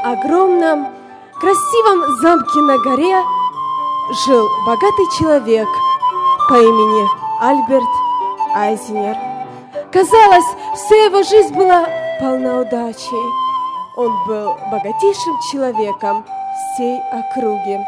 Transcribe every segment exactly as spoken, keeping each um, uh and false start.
огромном, красивом замке на горе жил богатый человек по имени Альберт Айзенер. Казалось, вся его жизнь была полна удачей. Он был богатейшим человеком всей округи.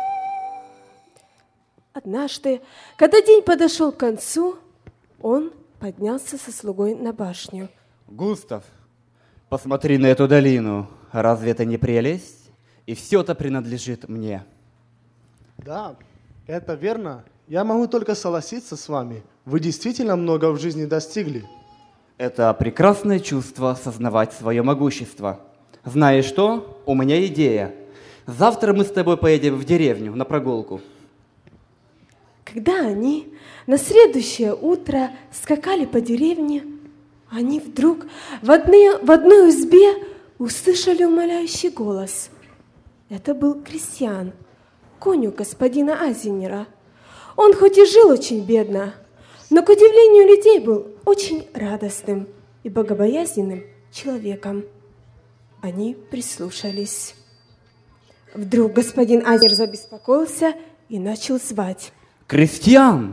Однажды, когда день подошел к концу, он поднялся со слугой на башню. Густав, посмотри на эту долину. Разве это не прелесть? И все это принадлежит мне. Да, это верно. Я могу только согласиться с вами. Вы действительно много в жизни достигли. Это прекрасное чувство осознавать свое могущество. Знаешь что? У меня идея. Завтра мы с тобой поедем в деревню на прогулку. Когда они на следующее утро скакали по деревне, они вдруг в одной, в одной избе услышали умоляющий голос. Это был крестьян, конюх господина Айзенера. Он хоть и жил очень бедно, но, к удивлению людей, был очень радостным и богобоязненным человеком. Они прислушались. Вдруг господин Айзенер забеспокоился и начал звать. Крестьян!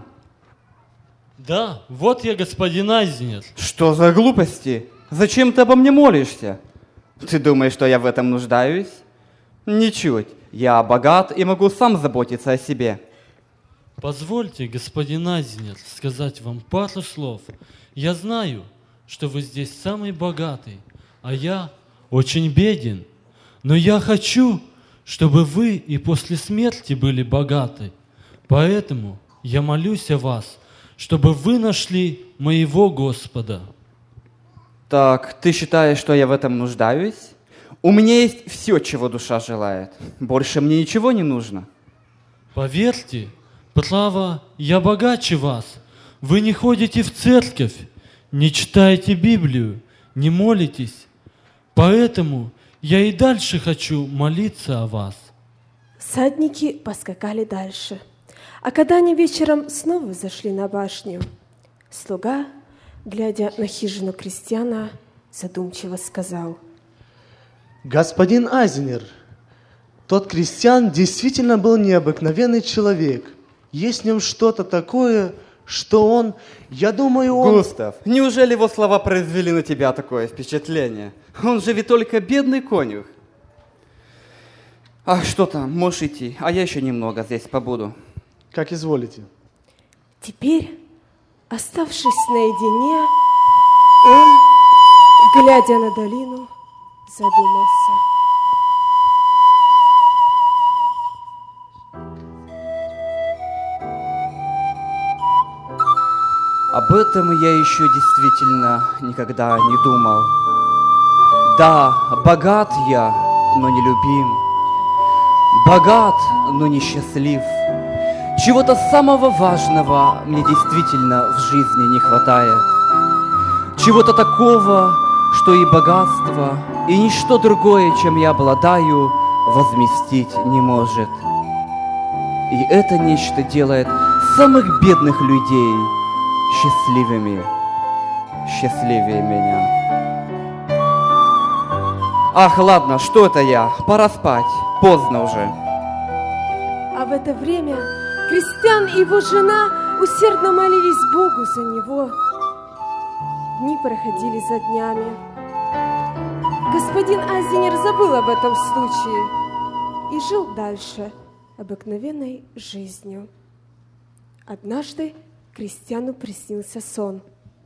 Да, вот я, господин Айзенер. Что за глупости? Зачем ты обо мне молишься? Ты думаешь, что я в этом нуждаюсь? Ничуть. Я богат и могу сам заботиться о себе. Позвольте, господин Айзенер, сказать вам пару слов. Я знаю, что вы здесь самый богатый, а я очень беден. Но я хочу, чтобы вы и после смерти были богаты. Поэтому я молюсь о вас, чтобы вы нашли моего Господа. Так, ты считаешь, что я в этом нуждаюсь? У меня есть все, чего душа желает. Больше мне ничего не нужно. Поверьте, право, я богаче вас. Вы не ходите в церковь, не читаете Библию, не молитесь. Поэтому я и дальше хочу молиться о вас. Всадники поскакали дальше. А когда они вечером снова зашли на башню, слуга, глядя на хижину крестьяна, задумчиво сказал: Господин Айзенер, тот крестьян действительно был необыкновенный человек. Есть в нем что-то такое, что он, я думаю, он... Густав, неужели его слова произвели на тебя такое впечатление? Он же ведь только бедный конюх. А что там, можешь идти, а я еще немного здесь побуду. Как изволите. Теперь, оставшись наедине, он, глядя на долину, задумался. Об этом я еще действительно никогда не думал. Да, богат я, но не любим. Богат, но не счастлив. Чего-то самого важного мне действительно в жизни не хватает. Чего-то такого, что и богатство, и ничто другое, чем я обладаю, возместить не может. И это нечто делает самых бедных людей счастливыми, счастливее меня. Ах, ладно, что это я? Пора спать, поздно уже. А в это время крестьян и его жена усердно молились Богу за него. Дни проходили за днями. Господин Айзенер забыл об этом случае и жил дальше обыкновенной жизнью. Однажды крестьяну приснился сон.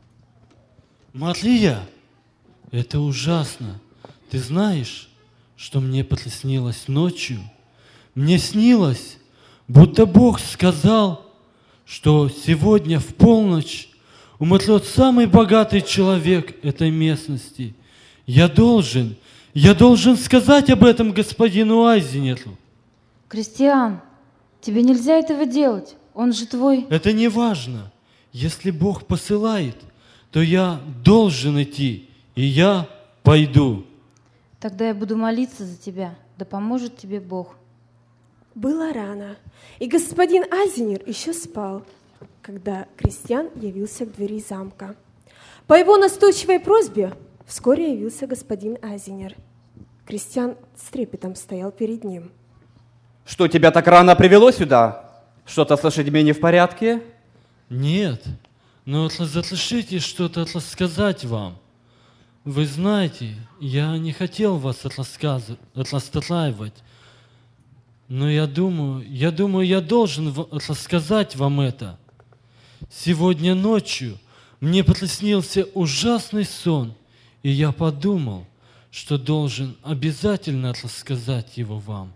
Мария, это ужасно. Ты знаешь, что мне приснилось ночью? Мне снилось, будто Бог сказал, что сегодня в полночь умрет самый богатый человек этой местности. Я должен, я должен сказать об этом господину Айзенеру. Кристиан, тебе нельзя этого делать. Он же твой... Это не важно. Если Бог посылает, то я должен идти, и я пойду. Тогда я буду молиться за тебя, да поможет тебе Бог. Было рано, и господин Айзенер еще спал, когда крестьян явился к двери замка. По его настойчивой просьбе вскоре явился господин Айзенер. Крестьян с трепетом стоял перед ним. Что тебя так рано привело сюда? Что-то с лошадьми не в порядке? Нет, но разрешите что-то рассказать вам. Вы знаете, я не хотел вас рассказывать, расстраивать, но я думаю, я думаю, я должен рассказать вам это. Сегодня ночью мне приснился ужасный сон, и я подумал, что должен обязательно рассказать его вам.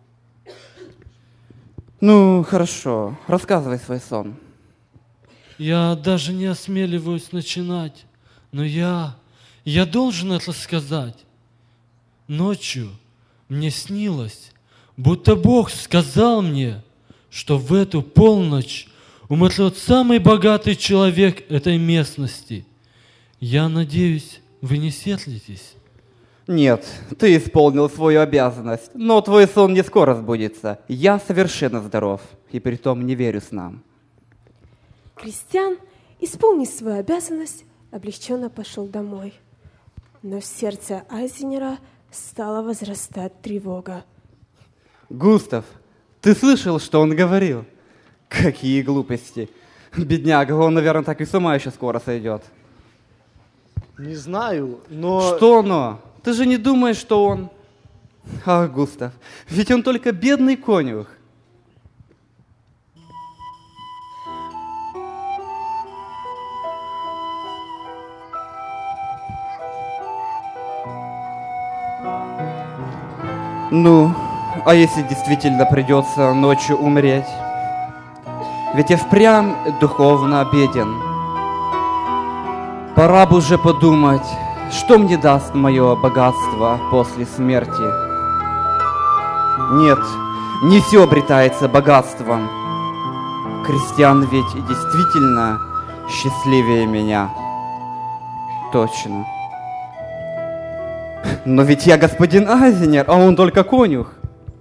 Ну, хорошо, рассказывай свой сон. Я даже не осмеливаюсь начинать, но я, я должен это рассказать. Ночью мне снилось, будто Бог сказал мне, что в эту полночь умрет самый богатый человек этой местности. Я надеюсь, вы не сердитесь. Нет, ты исполнил свою обязанность, но твой сон не скоро сбудется. Я совершенно здоров, и притом не верю снам. Крестьян, исполнив свою обязанность, облегченно пошел домой. Но в сердце Айзенера стала возрастать тревога. Густав, ты слышал, что он говорил? Какие глупости. Бедняга, он, наверное, так и с ума еще скоро сойдет. Не знаю, но... Что но? Ты же не думаешь, что он... Ах, Густав, ведь он только бедный конюх. Ну, а если действительно придется ночью умереть? Ведь я впрямь духовно беден. Пора бы уже подумать, что мне даст мое богатство после смерти. Нет, не все обретается богатством. Крестьян ведь действительно счастливее меня. Точно. Но ведь я господин Айзенер, а он только конюх.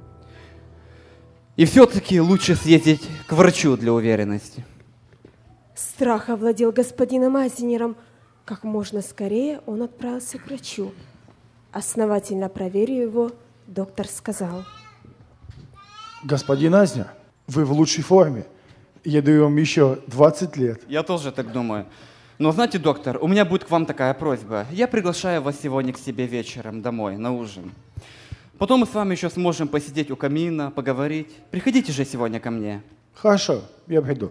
И все-таки лучше съездить к врачу для уверенности. Страх овладел господином Айзенером. Как можно скорее он отправился к врачу. Основательно проверив его, доктор сказал: господин Айзнер, вы в лучшей форме. Я даю вам еще двадцать лет. Я тоже так думаю. Но знаете, доктор, у меня будет к вам такая просьба. Я приглашаю вас сегодня к себе вечером домой на ужин. Потом мы с вами еще сможем посидеть у камина, поговорить. Приходите же сегодня ко мне. Хорошо, я приду.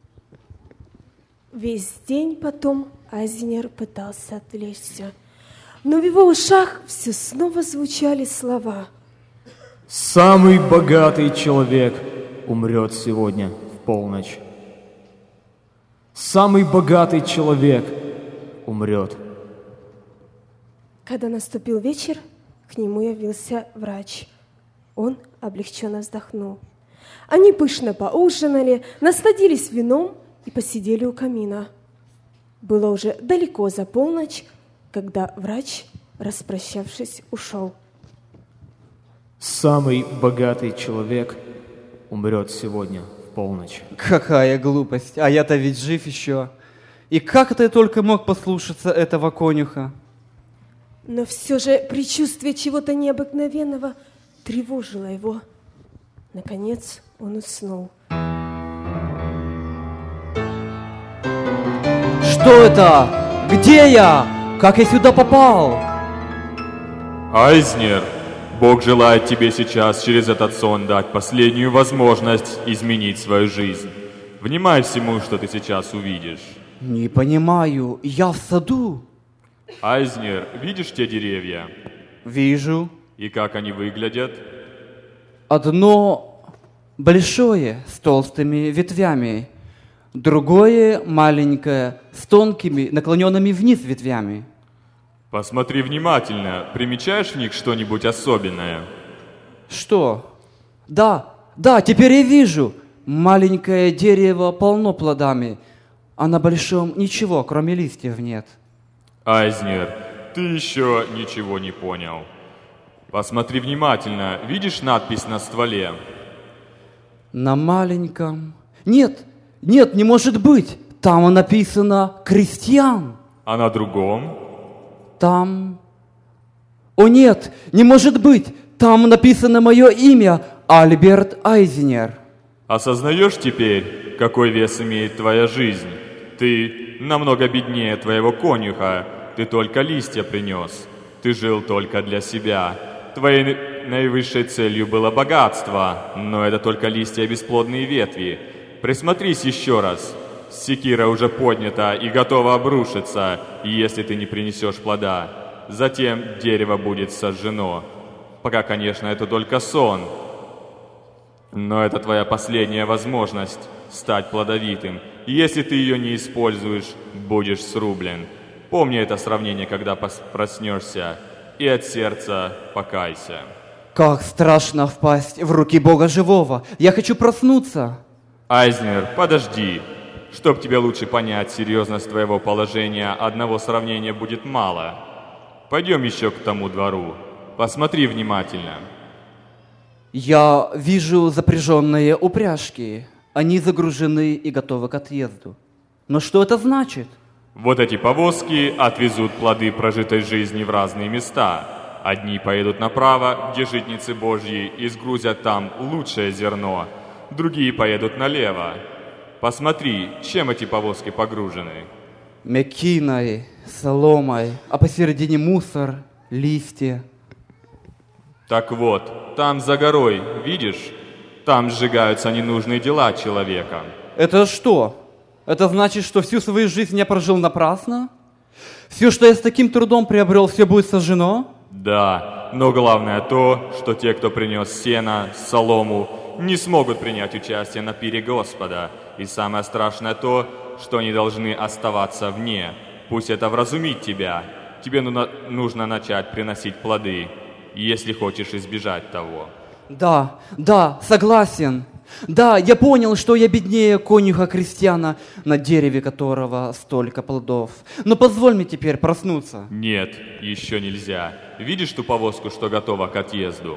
Весь день потом Айзенер пытался отвлечься, но в его ушах все снова звучали слова. Самый богатый человек умрет сегодня в полночь. Самый богатый человек умрет. Когда наступил вечер, к нему явился врач. Он облегченно вздохнул. Они пышно поужинали, насладились вином и посидели у камина. Было уже далеко за полночь, когда врач, распрощавшись, ушел. Самый богатый человек умрет сегодня в полночь. Какая глупость, а я-то ведь жив еще. И как это я только мог послушаться этого конюха? Но все же предчувствие чего-то необыкновенного тревожило его. Наконец он уснул. Что это? Где я? Как я сюда попал? Айзнер, Бог желает тебе сейчас через этот сон дать последнюю возможность изменить свою жизнь. Внимай всему, что ты сейчас увидишь. Не понимаю, я в саду. Айзнер, видишь те деревья? Вижу. И как они выглядят? Одно большое, с толстыми ветвями. Другое маленькое, с тонкими, наклоненными вниз ветвями. Посмотри внимательно. Примечаешь в них что-нибудь особенное? Что? Да, да, теперь я вижу. Маленькое дерево полно плодами, а на большом ничего, кроме листьев, нет. Айзнер, ты еще ничего не понял. Посмотри внимательно. Видишь надпись на стволе? На маленьком... Нет, нет, не может быть. Там написано «Крестьян». А на другом? Там О нет, не может быть! Там написано мое имя, Альберт Айзенер. Осознаешь теперь, какой вес имеет твоя жизнь? Ты намного беднее твоего конюха, ты только листья принес. Ты жил только для себя. Твоей наивысшей целью было богатство, но это только листья и бесплодные ветви. Присмотрись еще раз. Секира уже поднята и готова обрушиться, если ты не принесешь плода. Затем дерево будет сожжено. Пока, конечно, это только сон. Но это твоя последняя возможность стать плодовитым. Если ты ее не используешь, будешь срублен. Помни это сравнение, когда проснешься, и от сердца покайся. Как страшно впасть в руки Бога живого. Я хочу проснуться. Айзнер, подожди. Чтоб тебе лучше понять серьезность твоего положения, одного сравнения будет мало. Пойдем еще к тому двору. Посмотри внимательно. Я вижу запряженные упряжки. Они загружены и готовы к отъезду. Но что это значит? Вот эти повозки отвезут плоды прожитой жизни в разные места. Одни поедут направо, где житницы Божьи, и сгрузят там лучшее зерно. Другие поедут налево. Посмотри, чем эти повозки погружены. Мекиной, соломой, а посередине мусор, листья. Так вот, там за горой, видишь? Там сжигаются ненужные дела человека. Это что? Это значит, что всю свою жизнь я прожил напрасно? Все, что я с таким трудом приобрел, все будет сожжено? Да, но главное то, что те, кто принес сено, солому, не смогут принять участие на пире Господа. И самое страшное то, что они должны оставаться вне. Пусть это вразумит тебя. Тебе нужно начать приносить плоды, если хочешь избежать того. Да, да, согласен. Да, я понял, что я беднее конюха-крестьяна, на дереве которого столько плодов. Но позволь мне теперь проснуться. Нет, еще нельзя. Видишь ту повозку, что готова к отъезду?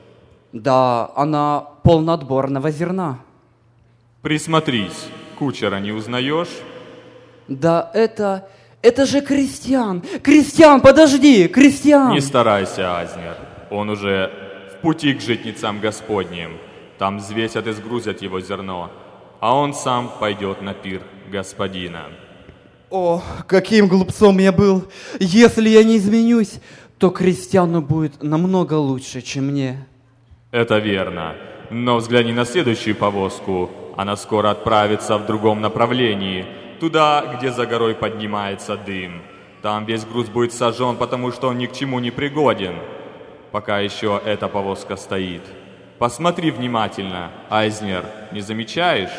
Да, она полна отборного зерна. Присмотрись, кучера не узнаешь? Да, это... это же крестьян! Крестьян, подожди, крестьян! Не старайся, Азнер. Он уже в пути к житницам Господним. Там взвесят и сгрузят его зерно, а он сам пойдет на пир Господина. О, каким глупцом я был! Если я не изменюсь, то крестьяну будет намного лучше, чем мне. Это верно. Но взгляни на следующую повозку. Она скоро отправится в другом направлении, туда, где за горой поднимается дым. Там весь груз будет сожжен, потому что он ни к чему не пригоден. Пока еще эта повозка стоит. Посмотри внимательно, Айзнер, не замечаешь?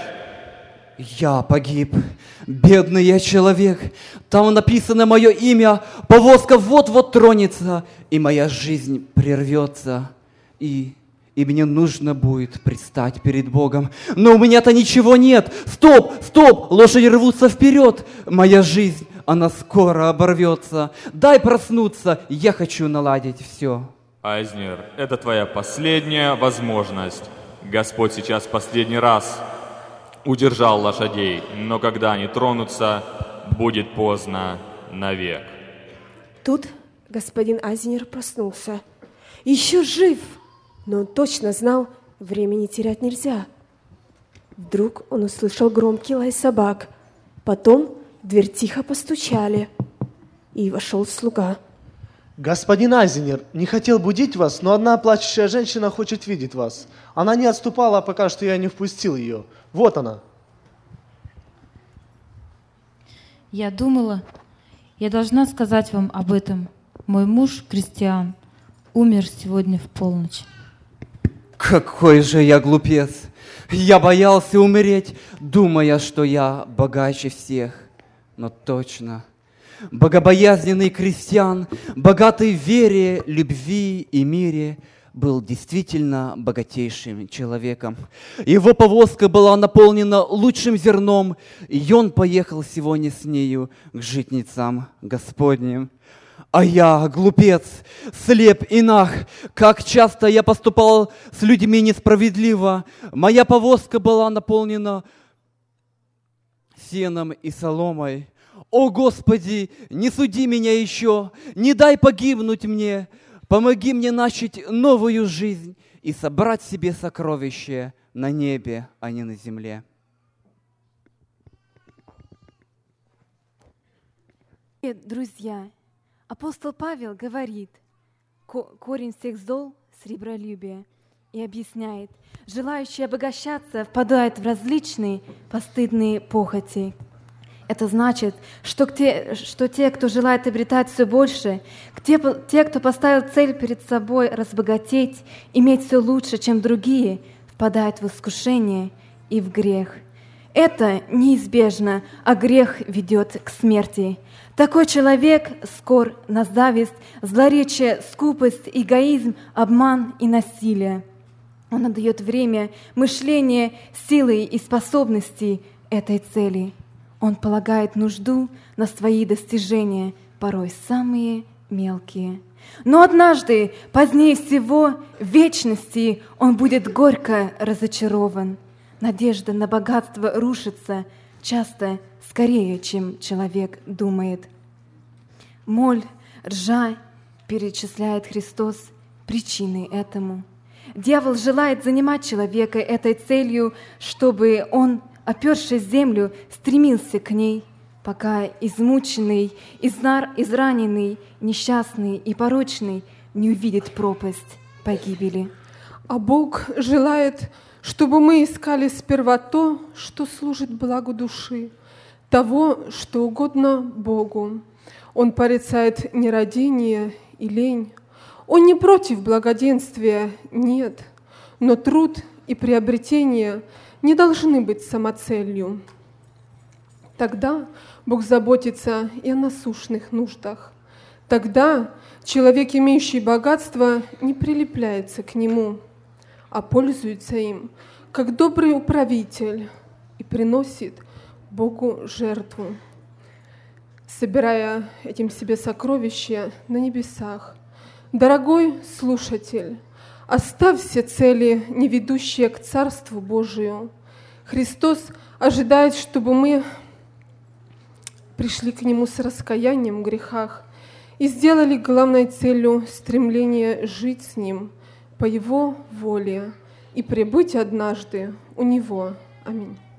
Я погиб. Бедный я человек. Там написано мое имя. Повозка вот-вот тронется, и моя жизнь прервется. И, и мне нужно будет предстать перед Богом. Но у меня-то ничего нет. Стоп, стоп, лошади рвутся вперед. Моя жизнь, она скоро оборвется. Дай проснуться, я хочу наладить все. Айзнер, это твоя последняя возможность. Господь сейчас последний раз удержал лошадей, но когда они тронутся, будет поздно навек. Тут господин Айзенер проснулся. Еще жив, но он точно знал, времени терять нельзя. Вдруг он услышал громкий лай собак. Потом в дверь тихо постучали, и вошел слуга. Господин Айзенер, не хотел будить вас, но одна плачущая женщина хочет видеть вас. Она не отступала, пока что я не впустил ее. Вот она. Я думала, я должна сказать вам об этом. Мой муж, Кристиан, умер сегодня в полночь. Какой же я глупец! Я боялся умереть, думая, что я богаче всех. Но точно... Богобоязненный крестьян, богатый в вере, любви и мире, был действительно богатейшим человеком. Его повозка была наполнена лучшим зерном, и он поехал сегодня с нею к житницам Господним. А я, глупец, слеп и наг, как часто я поступал с людьми несправедливо. Моя повозка была наполнена сеном и соломой. О, Господи, не суди меня еще, не дай погибнуть мне. Помоги мне начать новую жизнь и собрать себе сокровище на небе, а не на земле. Друзья, апостол Павел говорит, корень всех зол — сребролюбие, и объясняет, желающие обогащаться впадают в различные постыдные похоти. Это значит, что те, что те, кто желает обретать все больше, те, те, кто поставил цель перед собой разбогатеть, иметь все лучше, чем другие, впадают в искушение и в грех. Это неизбежно, а грех ведет к смерти. Такой человек скор на зависть, злоречие, скупость, эгоизм, обман и насилие. Он отдает время, мышление, силы и способности этой цели. Он полагает нужду на свои достижения, порой самые мелкие. Но однажды, позднее всего, в вечности он будет горько разочарован. Надежда на богатство рушится часто скорее, чем человек думает. Моль, ржа, перечисляет Христос причины этому. Дьявол желает занимать человека этой целью, чтобы он, опершись в землю, стремился к ней, пока измученный, израненный, несчастный и порочный не увидит пропасть погибели. А Бог желает, чтобы мы искали сперва то, что служит благу души, того, что угодно Богу. Он порицает нерадение и лень. Он не против благоденствия, нет, но труд и приобретение не должны быть самоцелью. Тогда Бог заботится и о насущных нуждах. Тогда человек, имеющий богатство, не прилепляется к нему, а пользуется им, как добрый управитель, и приносит Богу жертву, собирая этим себе сокровища на небесах. Дорогой слушатель, оставь все цели, не ведущие к Царству Божию. Христос ожидает, чтобы мы пришли к Нему с раскаянием в грехах и сделали главной целью стремление жить с Ним по Его воле и прибыть однажды у Него. Аминь.